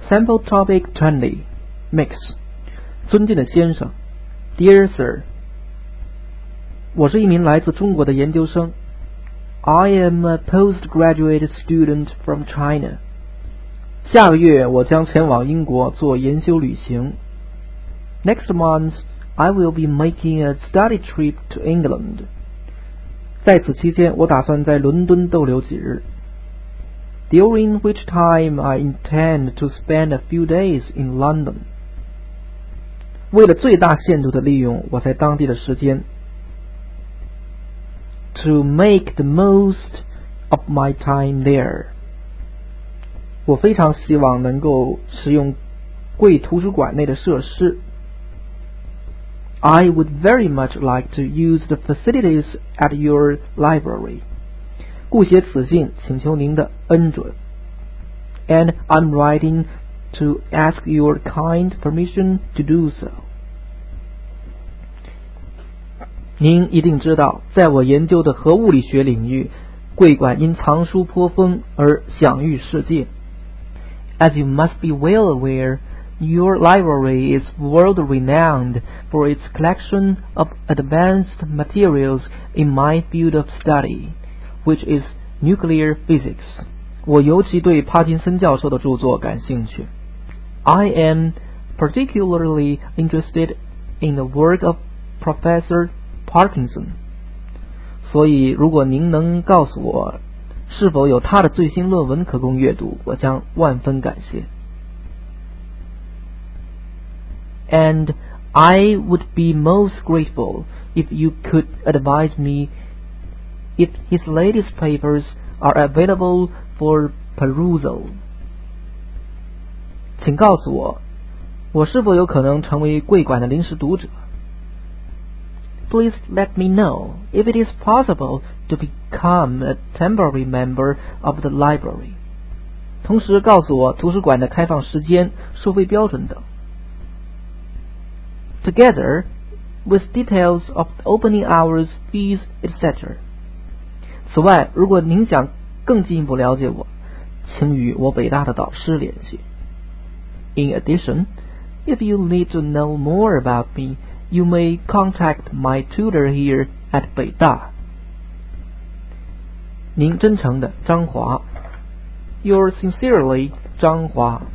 Sample Topic 20 Mix 尊敬的先生 Dear Sir 我是一名来自中国的研究生 I am a postgraduate student from China 下个月我将前往英国做研修旅行 Next month I will be making a study trip to England 在此期间我打算在伦敦逗留几日During which time I intend to spend a few days in London. 为了最大限度地利用我在当地的时间 To make the most of my time there. 我非常希望能够使用贵图书馆内的设施 I would very much like to use the facilities at your library.故写此信请求您的恩准 And I'm writing to ask your kind permission to do so. 您一定知道在我研究的核物理学领域贵馆因藏书颇丰而享誉世界 As you must be well aware, your library is world-renowned for its collection of advanced materials in my field of study.Which is nuclear physics. 我尤其对帕金森教授的著作感兴趣。I am particularly interested in the work of Professor Parkinson. 所以，如果您能告诉我是否有他的最新论文可供阅读，我将万分感谢。And I would be most grateful if you could advise me.If his latest papers are available for perusal. 请告诉我，我是否有可能成为贵馆的临时读者 Please let me know if it is possible to become a temporary member of the library. 同时告诉我图书馆的开放时间、收费标准等 Together with details of opening hours, fees, etc.此外，如果您想更进一步了解我，请与我北大的导师联系。In addition, if you need to know more about me, you may contact my tutor here at 北大。您真诚的张华 Yours sincerely, 张华。